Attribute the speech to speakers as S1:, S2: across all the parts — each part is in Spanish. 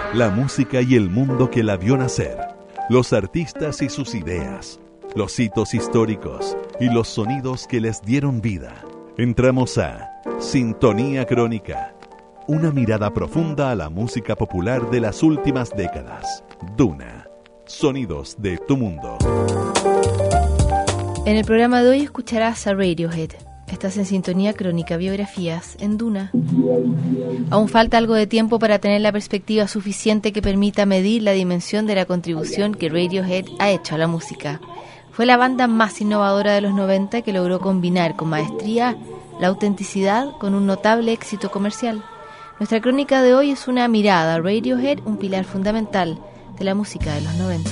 S1: La música y el mundo que la vio nacer, los artistas y sus ideas, los hitos históricos y los sonidos que les dieron vida. Entramos a Sintonía Crónica, una mirada profunda a la música popular de las últimas décadas. Duna, sonidos de tu mundo.
S2: En el programa de hoy escucharás a Radiohead. Estás en Sintonía Crónica, biografías en Duna. Aún falta algo de tiempo para tener la perspectiva suficiente que permita medir la dimensión de la contribución que Radiohead ha hecho a la música. Fue la banda más innovadora de los 90 que logró combinar con maestría la autenticidad con un notable éxito comercial. Nuestra crónica de hoy es una mirada a Radiohead, un pilar fundamental de la música de los 90.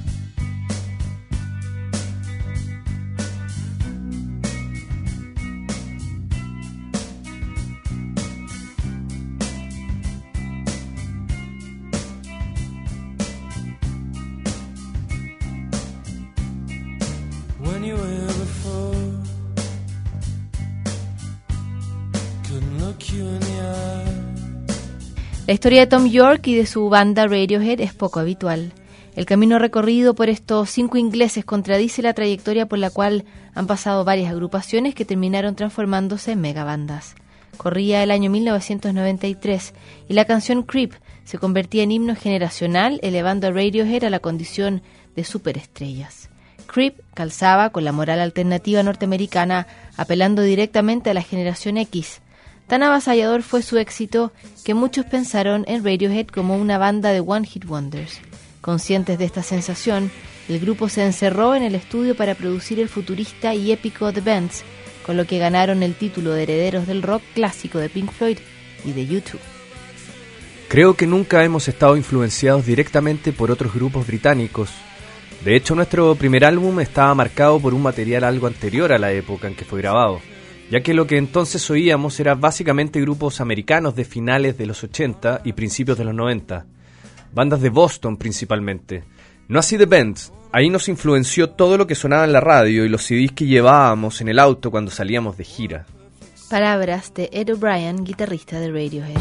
S2: La historia de Thom Yorke y de su banda Radiohead es poco habitual. El camino recorrido por estos 5 ingleses contradice la trayectoria por la cual han pasado varias agrupaciones que terminaron transformándose en megabandas. Corría el año 1993 y la canción Creep se convertía en himno generacional, elevando a Radiohead a la condición de superestrellas. Creep calzaba con la moral alternativa norteamericana, apelando directamente a la generación X. Tan avasallador fue su éxito que muchos pensaron en Radiohead como una banda de One Hit Wonders. Conscientes de esta sensación, el grupo se encerró en el estudio para producir el futurista y épico The Bends, con lo que ganaron el título de herederos del rock clásico de Pink Floyd y de U2.
S3: Creo que nunca hemos estado influenciados directamente por otros grupos británicos. De hecho, nuestro primer álbum estaba marcado por un material algo anterior a la época en que fue grabado, ya que lo que entonces oíamos era básicamente grupos americanos de finales de los 80 y principios de los 90, bandas de Boston principalmente. No así The Bends, ahí nos influenció todo lo que sonaba en la radio y los CDs que llevábamos en el auto cuando salíamos de gira.
S2: Palabras de Ed O'Brien, guitarrista de Radiohead.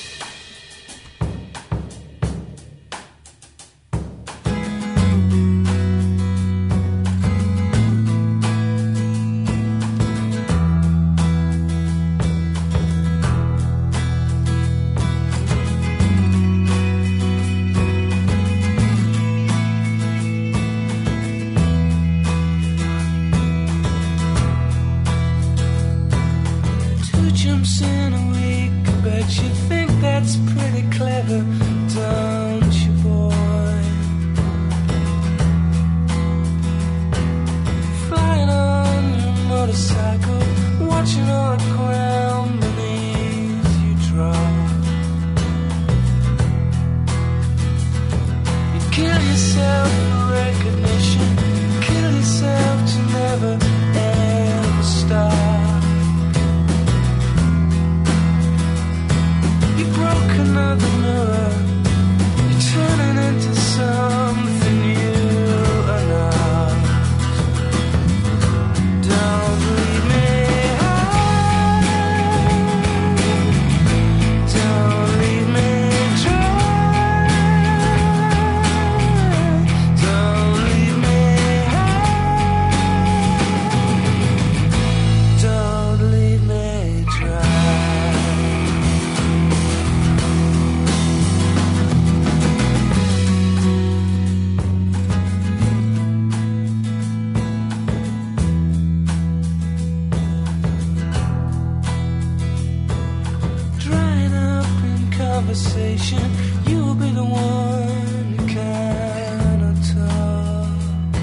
S2: You'll be the one who cannot talk.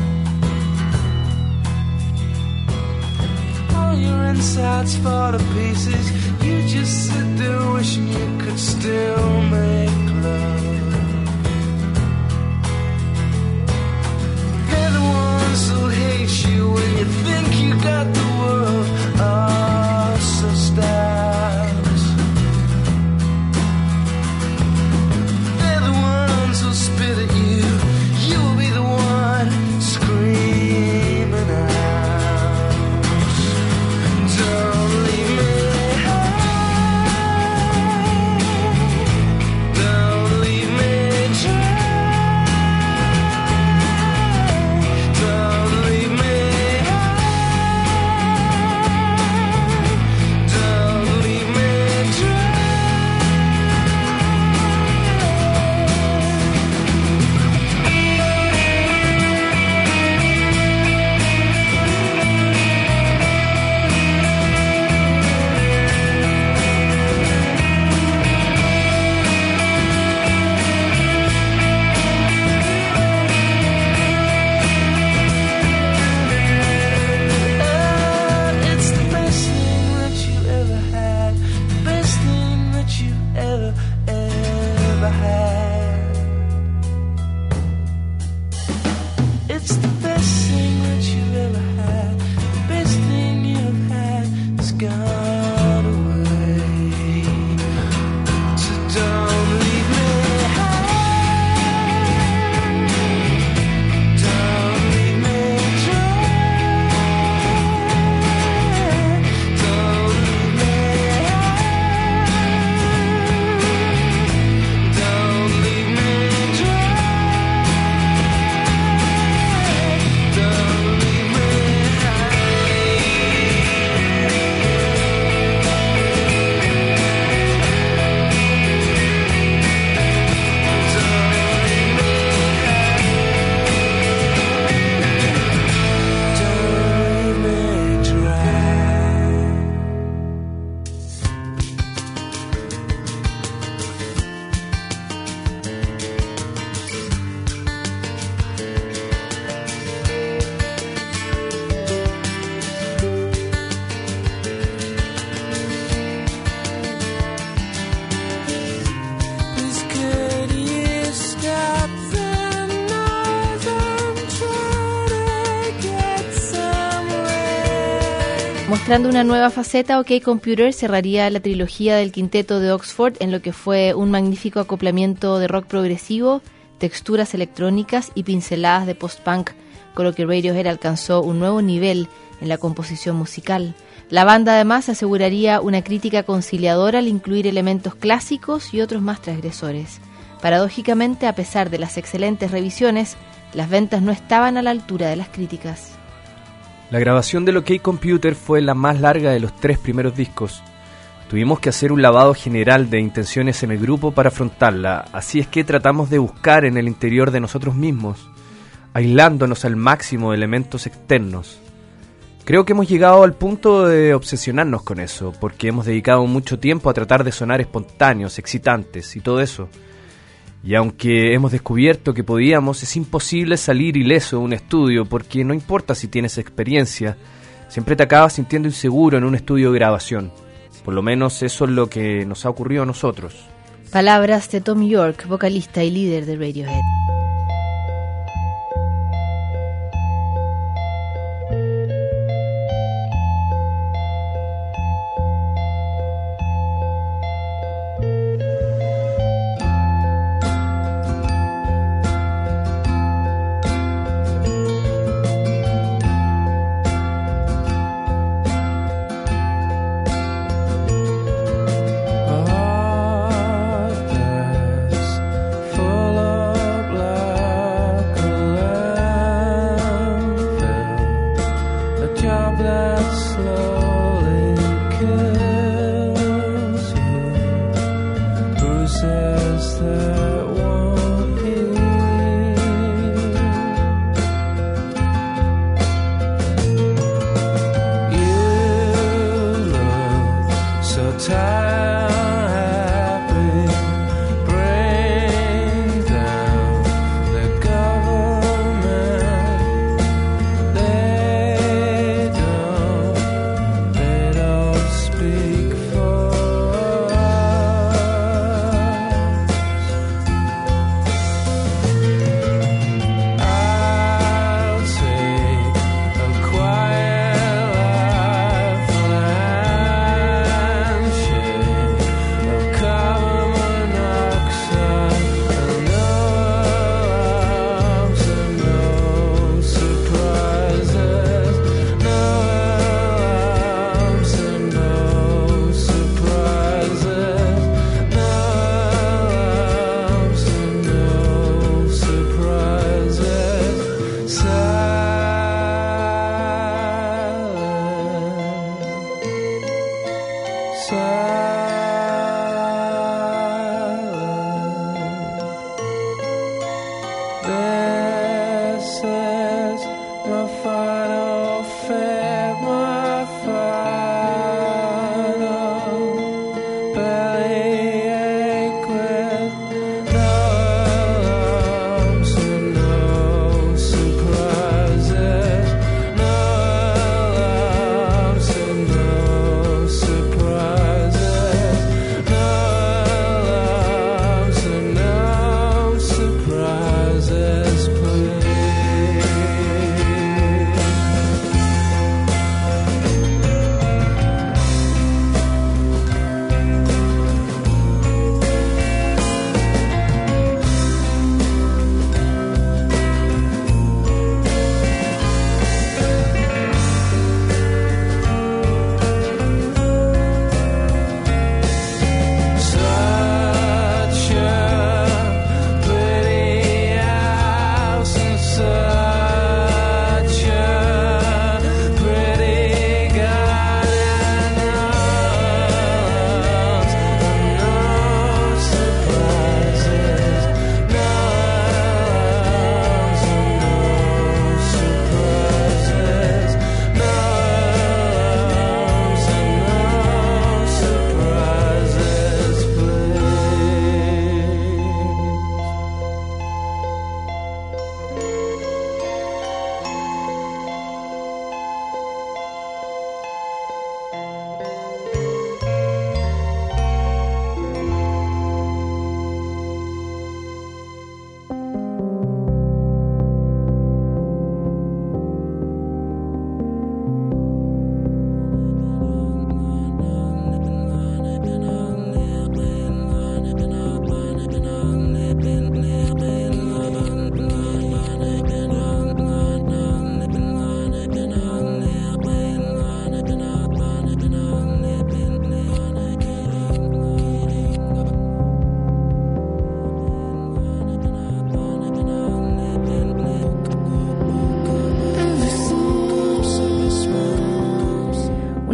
S2: All your insides fall to pieces. You just sit there wishing you could still make love. They're the ones who hate you when you think you got the world. Oh, so stars. Spit at you, you'll be the one screaming out. Don't leave me high.
S4: ever had. It's the best thing that you've ever had. The best thing you've had is gone away. So don't leave me high. Don't leave me dry. Don't leave me high. Don't leave me dry. Don't leave me
S2: Mostrando una nueva faceta, OK Computer cerraría la trilogía del quinteto de Oxford en lo que fue un magnífico acoplamiento de rock progresivo, texturas electrónicas y pinceladas de post-punk, con lo que Radiohead alcanzó un nuevo nivel en la composición musical. La banda además aseguraría una crítica conciliadora al incluir elementos clásicos y otros más transgresores. Paradójicamente, a pesar de las excelentes revisiones, las ventas no estaban a la altura de las críticas.
S3: La grabación del OK Computer fue la más larga de los 3 primeros discos. Tuvimos que hacer un lavado general de intenciones en el grupo para afrontarla, así es que tratamos de buscar en el interior de nosotros mismos, aislándonos al máximo de elementos externos. Creo que hemos llegado al punto de obsesionarnos con eso, porque hemos dedicado mucho tiempo a tratar de sonar espontáneos, excitantes y todo eso. Y aunque hemos descubierto que podíamos, es imposible salir ileso de un estudio, porque no importa si tienes experiencia, siempre te acabas sintiendo inseguro en un estudio de grabación. Por lo menos eso es lo que nos ha ocurrido a nosotros.
S2: Palabras de Thom Yorke, vocalista y líder de Radiohead.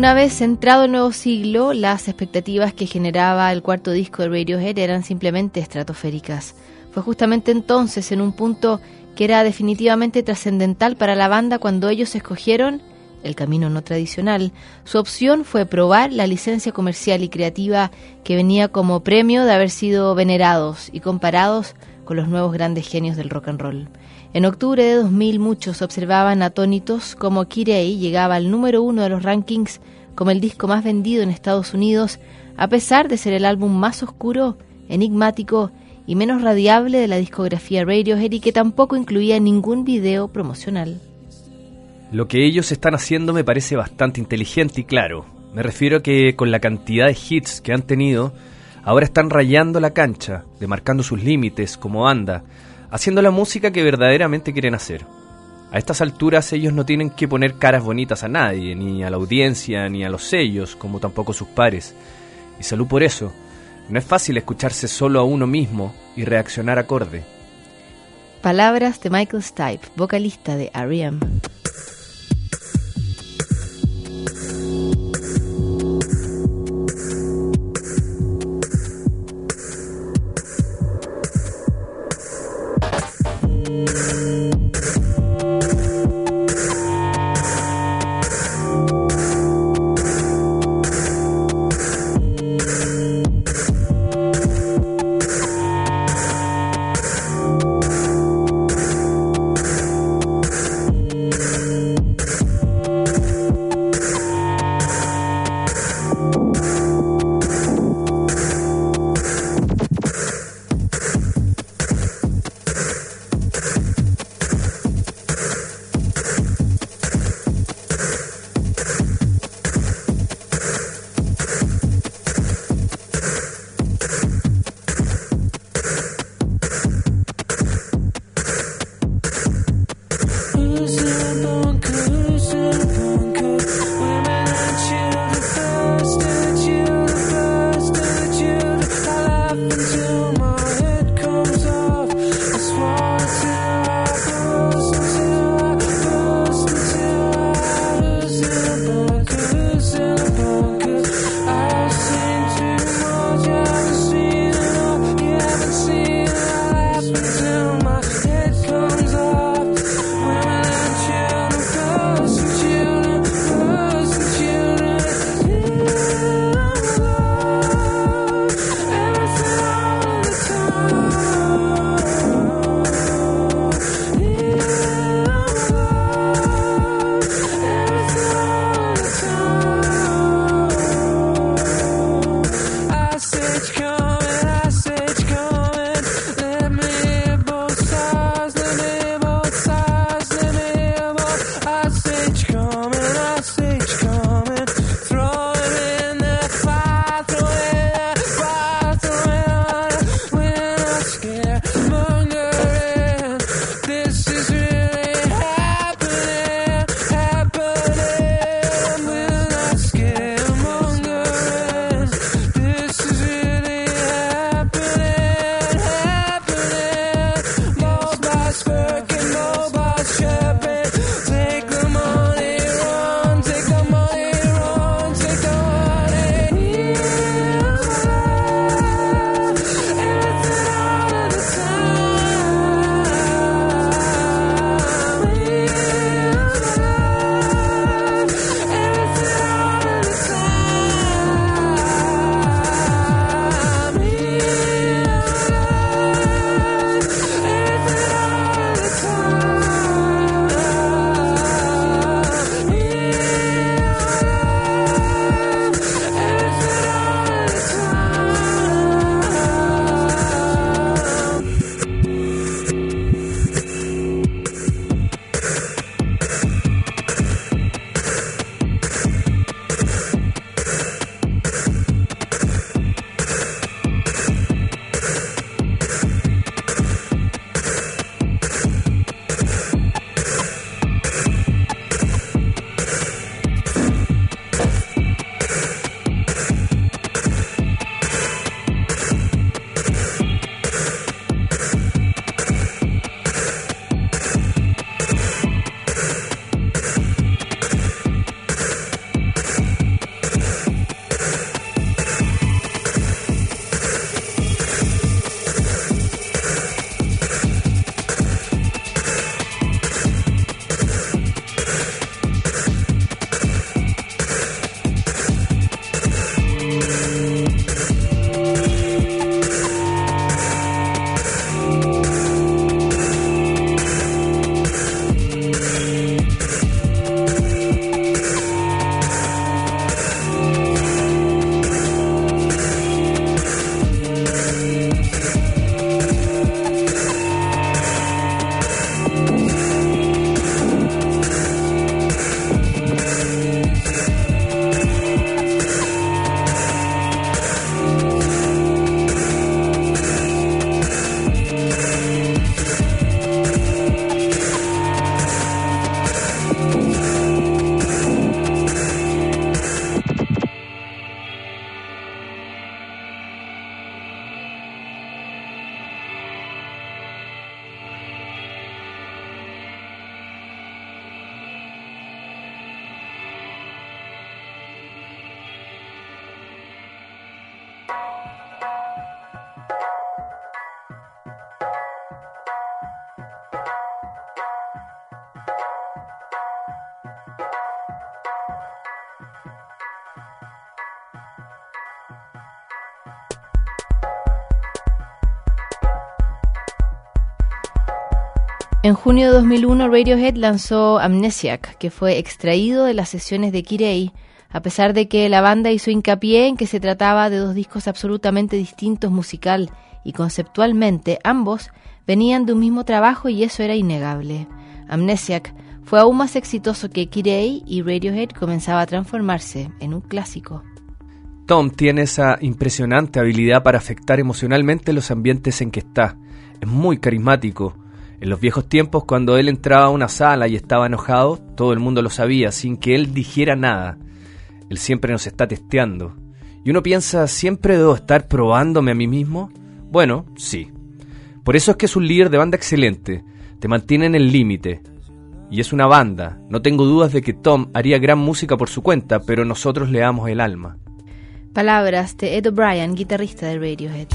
S2: Una vez entrado el nuevo siglo, las expectativas que generaba el cuarto disco de Radiohead eran simplemente estratosféricas. Fue justamente entonces, en un punto que era definitivamente trascendental para la banda, cuando ellos escogieron el camino no tradicional. Su opción fue probar la licencia comercial y creativa que venía como premio de haber sido venerados y comparados con los nuevos grandes genios del rock and roll. En octubre de 2000 muchos observaban atónitos cómo Kid A llegaba al número 1 de los rankings como el disco más vendido en Estados Unidos, a pesar de ser el álbum más oscuro, enigmático y menos radiable de la discografía Radiohead, y que tampoco incluía ningún video promocional.
S3: Lo que ellos están haciendo me parece bastante inteligente y claro. Me refiero a que con la cantidad de hits que han tenido, ahora están rayando la cancha, demarcando sus límites como banda, haciendo la música que verdaderamente quieren hacer. A estas alturas ellos no tienen que poner caras bonitas a nadie, ni a la audiencia, ni a los sellos, como tampoco sus pares. Y salud por eso. No es fácil escucharse solo a uno mismo y reaccionar acorde.
S2: Palabras de Michael Stipe, vocalista de R.E.M. En junio de 2001, Radiohead lanzó Amnesiac, que fue extraído de las sesiones de Kid A, a pesar de que la banda hizo hincapié en que se trataba de dos discos absolutamente distintos musical y conceptualmente. Ambos venían de un mismo trabajo y eso era innegable. Amnesiac fue aún más exitoso que Kid A y Radiohead comenzaba a transformarse en un clásico.
S3: Tom tiene esa impresionante habilidad para afectar emocionalmente los ambientes en que está. Es muy carismático. En los viejos tiempos, cuando él entraba a una sala y estaba enojado, todo el mundo lo sabía, sin que él dijera nada. Él siempre nos está testeando. Y uno piensa, ¿siempre debo estar probándome a mí mismo? Bueno, sí. Por eso es que es un líder de banda excelente. Te mantiene en el límite. Y es una banda. No tengo dudas de que Tom haría gran música por su cuenta, pero nosotros le damos el alma.
S2: Palabras de Ed O'Brien, guitarrista de Radiohead.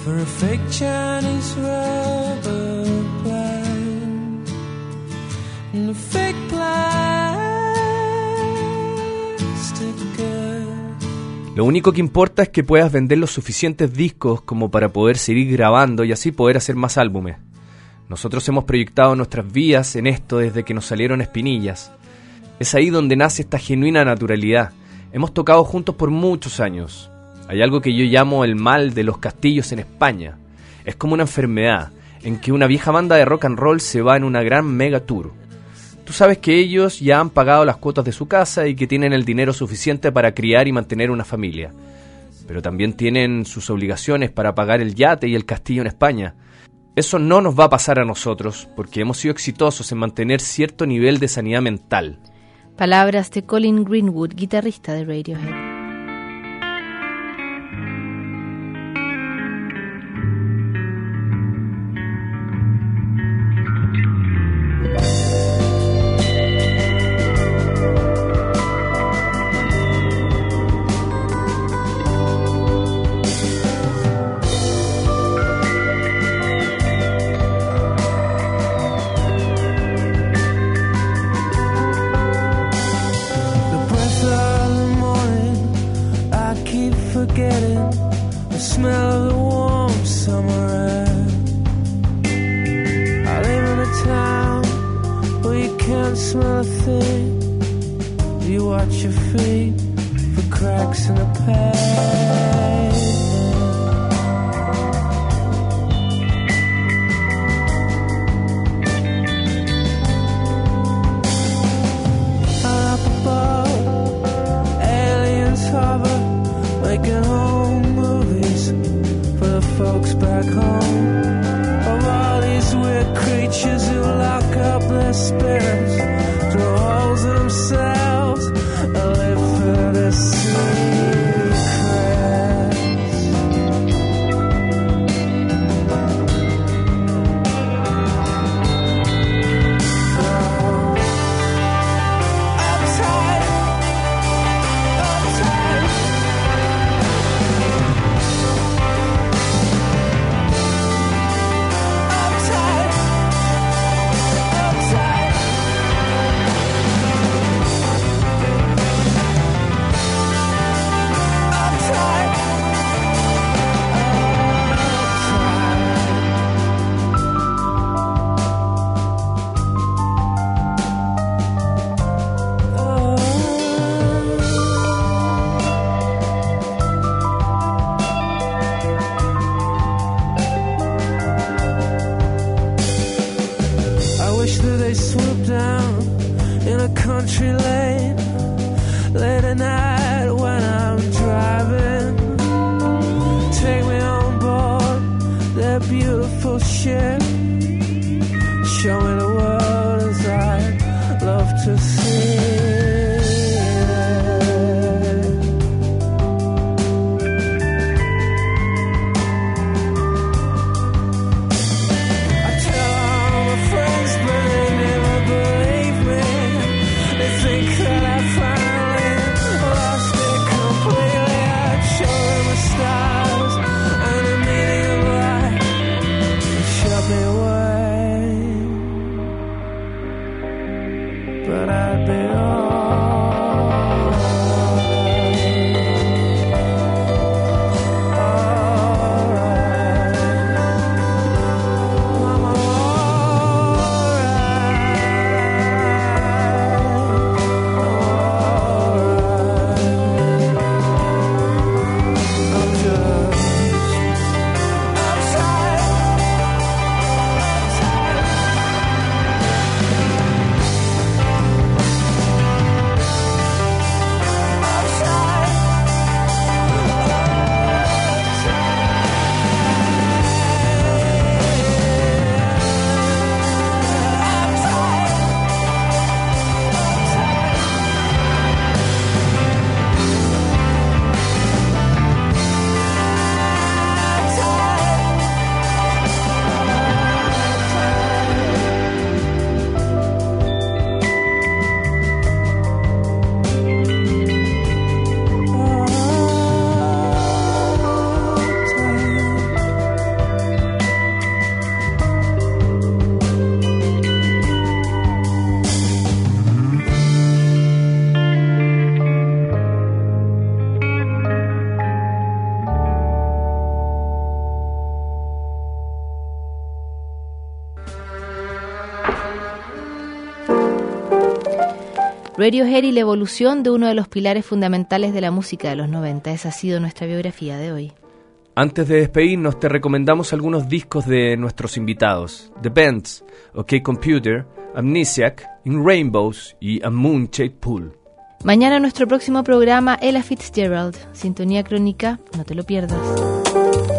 S4: for a fake Chinese rubber plant and a fake plastic girl.
S3: Lo único que importa es que puedas vender los suficientes discos como para poder seguir grabando y así poder hacer más álbumes. Nosotros hemos proyectado nuestras vidas en esto desde que nos salieron espinillas. Es ahí donde nace esta genuina naturalidad. Hemos tocado juntos por muchos años. Hay algo que yo llamo el mal de los castillos en España. Es como una enfermedad, en que una vieja banda de rock and roll se va en una gran mega tour. Tú sabes que ellos ya han pagado las cuotas de su casa y que tienen el dinero suficiente para criar y mantener una familia. Pero también tienen sus obligaciones para pagar el yate y el castillo en España. Eso no nos va a pasar a nosotros, porque hemos sido exitosos en mantener cierto nivel de sanidad mental.
S2: Palabras de Colin Greenwood, guitarrista de Radiohead. Radiohead y la evolución de uno de los pilares fundamentales de la música de los 90. Esa ha sido nuestra biografía de hoy.
S3: Antes de despedirnos, te recomendamos algunos discos de nuestros invitados: The Bends, OK Computer, Amnesiac, In Rainbows y A Moon-Shaped Pool.
S2: Mañana nuestro próximo programa, Ella Fitzgerald. Sintonía Crónica, no te lo pierdas.